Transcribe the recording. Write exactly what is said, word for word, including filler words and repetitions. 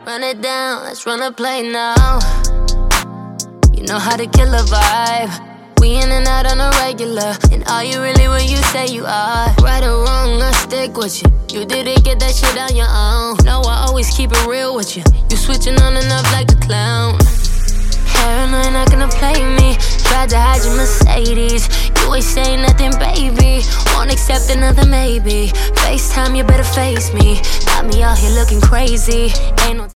Run it down, let's run a play now. You know how to kill a vibe. We in and out on a regular. And are you really what you say you are? Right or wrong, I stick with you. You didn't get that shit on your own. No, I always keep it real with you. You switching on and off like a clown. Paranoid, not gonna play me. Tried to hide your Mercedes. You ain't saying nothing, baby. Won't accept another maybe. FaceTime, you better face me. Got me out here looking crazy. Ain't no